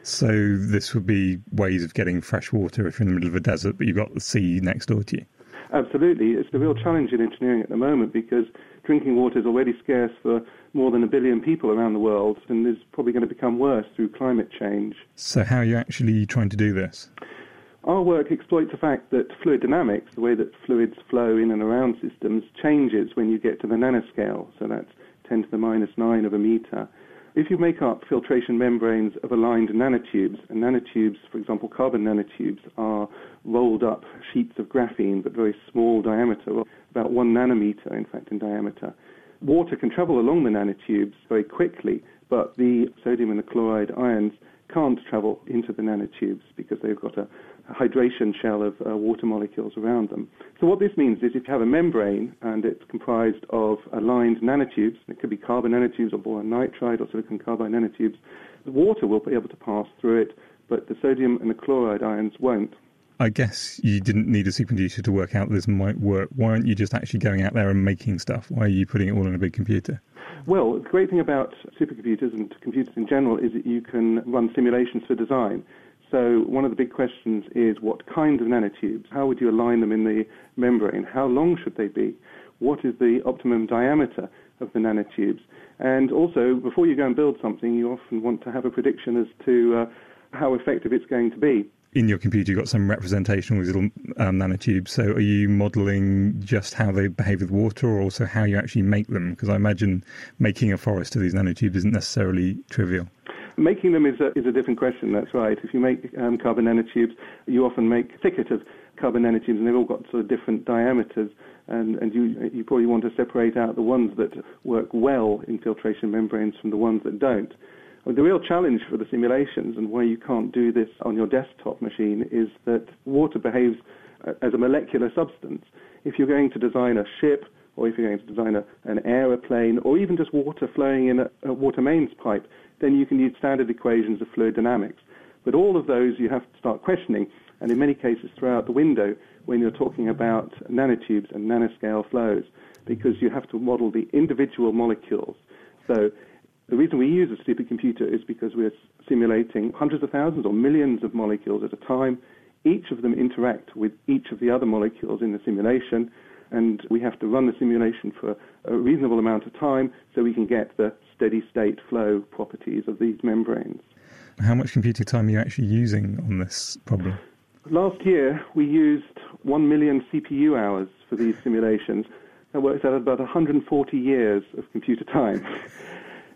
So this would be ways of getting fresh water if you're in the middle of a desert, but you've got the sea next door to you. Absolutely. It's the real challenge in engineering at the moment because drinking water is already scarce for more than a billion people around the world and is probably going to become worse through climate change. So how are you actually trying to do this? Our work exploits the fact that fluid dynamics, the way that fluids flow in and around systems, changes when you get to the nanoscale, so that's ten to the minus nine of a meter. If you make up filtration membranes of aligned nanotubes, and nanotubes, for example, carbon nanotubes, are rolled up sheets of graphene, but very small diameter, about one nanometer, in fact, in diameter. Water can travel along the nanotubes very quickly, but the sodium and the chloride ions can't travel into the nanotubes because they've got a hydration shell of uh, water molecules around them. So what this means is if you have a membrane and it's comprised of aligned nanotubes, it could be carbon nanotubes or boron nitride or silicon carbide nanotubes, the water will be able to pass through it, but the sodium and the chloride ions won't. I guess you didn't need a supercomputer to work out this might work. Why aren't you just actually going out there and making stuff? Why are you putting it all in a big computer? Well, the great thing about supercomputers and computers in general is that you can run simulations for design. So one of the big questions is what kind of nanotubes? How would you align them in the membrane? How long should they be? What is the optimum diameter of the nanotubes? And also, before you go and build something, you often want to have a prediction as to uh, how effective it's going to be. In your computer, you've got some representation of these little um, nanotubes. So are you modelling just how they behave with water or also how you actually make them? Because I imagine making a forest of these nanotubes isn't necessarily trivial. Making them is a, is a different question, that's right. If you make um, carbon nanotubes, you often make a thicket of carbon nanotubes, and they've all got sort of different diameters, and, and you, you probably want to separate out the ones that work well in filtration membranes from the ones that don't. Well, the real challenge for the simulations and why you can't do this on your desktop machine is that water behaves as a molecular substance. If you're going to design a ship, or if you're going to design a, an aeroplane, or even just water flowing in a, a water mains pipe, then you can use standard equations of fluid dynamics. But all of those you have to start questioning, and in many cases throw out the window when you're talking about nanotubes and nanoscale flows, because you have to model the individual molecules. So the reason we use a supercomputer is because we're simulating hundreds of thousands or millions of molecules at a time. Each of them interact with each of the other molecules in the simulation, and we have to run the simulation for a reasonable amount of time so we can get the steady-state flow properties of these membranes. How much computing time are you actually using on this problem? Last year, we used one million C P U hours for these simulations. That works out at about one hundred forty years of computer time.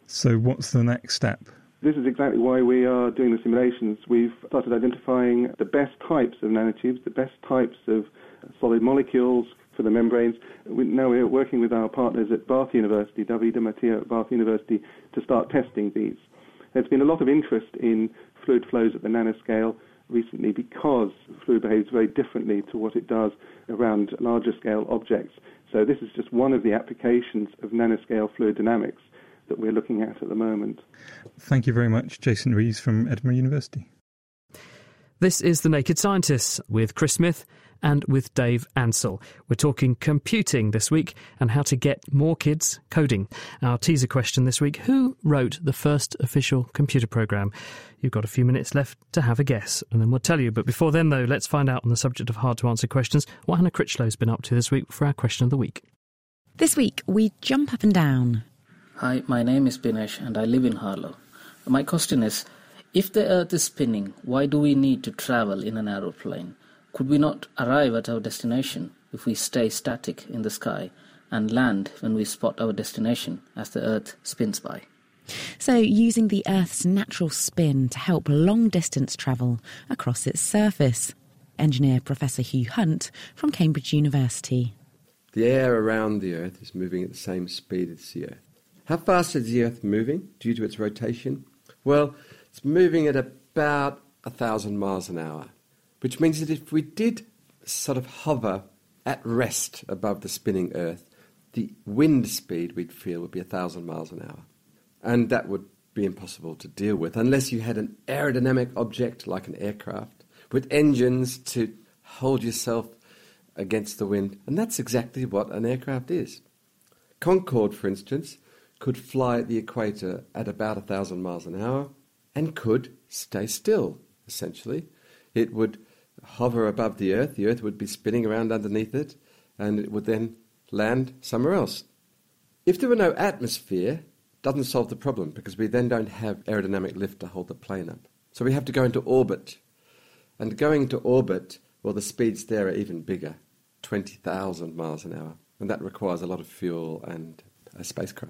So what's the next step? This is exactly why we are doing the simulations. We've started identifying the best types of nanotubes, the best types of solid molecules for the membranes. We, now we're working with our partners at Bath University, Davide Mattia at Bath University, to start testing these. There's been a lot of interest in fluid flows at the nanoscale recently because fluid behaves very differently to what it does around larger scale objects. So this is just one of the applications of nanoscale fluid dynamics that we're looking at at the moment. Thank you very much, Jason Rees from Edinburgh University. This is The Naked Scientists with Chris Smith and with Dave Ansell. We're talking computing this week and how to get more kids coding. Our teaser question this week: who wrote the first official computer program? You've got a few minutes left to have a guess, and then we'll tell you. But before then, though, let's find out on the subject of hard-to-answer questions what Hannah Critchlow's been up to this week for our question of the week. This week, we jump up and down. Hi, my name is Binesh and I live in Harlow. My question is, if the Earth is spinning, why do we need to travel in an aeroplane? Could we not arrive at our destination if we stay static in the sky and land when we spot our destination as the Earth spins by? So, using the Earth's natural spin to help long-distance travel across its surface. Engineer Professor Hugh Hunt from Cambridge University. The air around the Earth is moving at the same speed as the Earth. How fast is the Earth moving due to its rotation? Well, it's moving at about a thousand miles an hour, which means that if we did sort of hover at rest above the spinning Earth, the wind speed we'd feel would be a thousand miles an hour. And that would be impossible to deal with unless you had an aerodynamic object like an aircraft with engines to hold yourself against the wind. And that's exactly what an aircraft is. Concorde, for instance, could fly at the equator at about a thousand miles an hour and could stay still, essentially. It would hover above the Earth, the Earth would be spinning around underneath it, and it would then land somewhere else. If there were no atmosphere, it doesn't solve the problem, because we then don't have aerodynamic lift to hold the plane up. So we have to go into orbit. And going into orbit, well, the speeds there are even bigger, twenty thousand miles an hour. And that requires a lot of fuel and a spacecraft.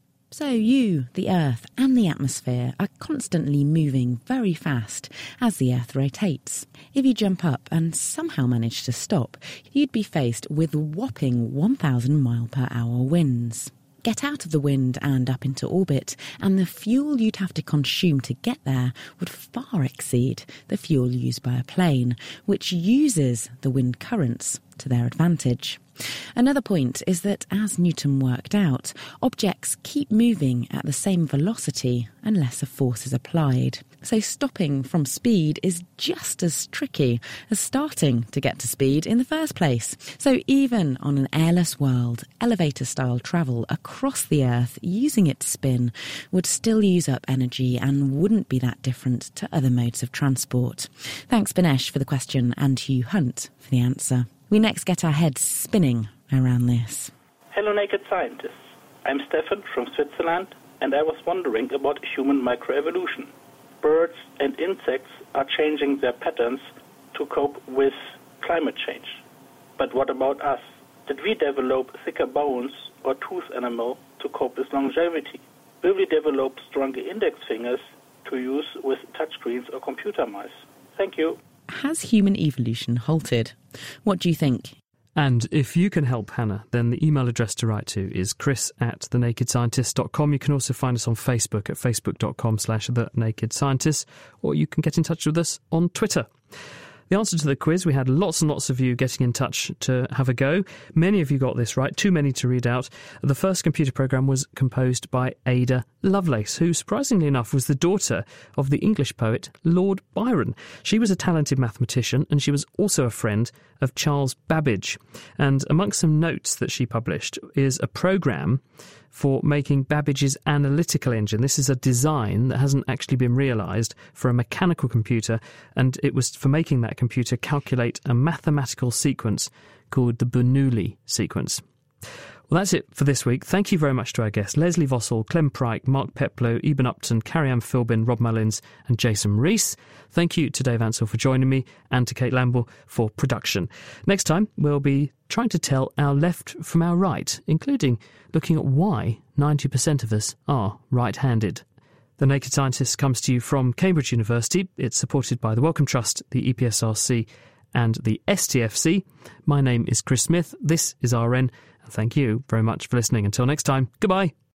So you, the Earth and the atmosphere are constantly moving very fast as the Earth rotates. If you jump up and somehow manage to stop, you'd be faced with whopping one thousand mile per hour winds. Get out of the wind and up into orbit, and the fuel you'd have to consume to get there would far exceed the fuel used by a plane, which uses the wind currents to their advantage. Another point is that, as Newton worked out, objects keep moving at the same velocity unless a force is applied. So stopping from speed is just as tricky as starting to get to speed in the first place. So even on an airless world, elevator-style travel across the Earth using its spin would still use up energy and wouldn't be that different to other modes of transport. Thanks, Binesh, for the question, and Hugh Hunt for the answer. We next get our heads spinning around this. Hello, Naked Scientists. I'm Stefan from Switzerland, and I was wondering about human microevolution. Birds and insects are changing their patterns to cope with climate change. But what about us? Did we develop thicker bones or tooth enamel to cope with longevity? Will we develop stronger index fingers to use with touchscreens or computer mice? Thank you. Has human evolution halted? What do you think? And if you can help Hannah, then the email address to write to is chris at the naked scientist dot com. You can also find us on Facebook at facebook.com slash the naked scientists, or you can get in touch with us on Twitter. The answer to the quiz, we had lots and lots of you getting in touch to have a go. Many of you got this right, too many to read out. The first computer programme was composed by Ada Lovelace, who, surprisingly enough, was the daughter of the English poet Lord Byron. She was a talented mathematician, and she was also a friend of Charles Babbage. And amongst some notes that she published is a programme for making Babbage's analytical engine. This is a design that hasn't actually been realised for a mechanical computer, and it was for making that computer calculate a mathematical sequence called the Bernoulli sequence. Well, that's it for this week. Thank you very much to our guests, Leslie Vossel, Clem Pryke, Mark Peplow, Eben Upton, Carrie-Anne Philbin, Rob Mullins and Jason Rees. Thank you to Dave Ansell for joining me and to Kate Lamble for production. Next time, we'll be trying to tell our left from our right, including looking at why ninety percent of us are right-handed. The Naked Scientist comes to you from Cambridge University. It's supported by the Wellcome Trust, the E P S R C and the S T F C. My name is Chris Smith. This is R N. Thank you very much for listening. Until next time, goodbye.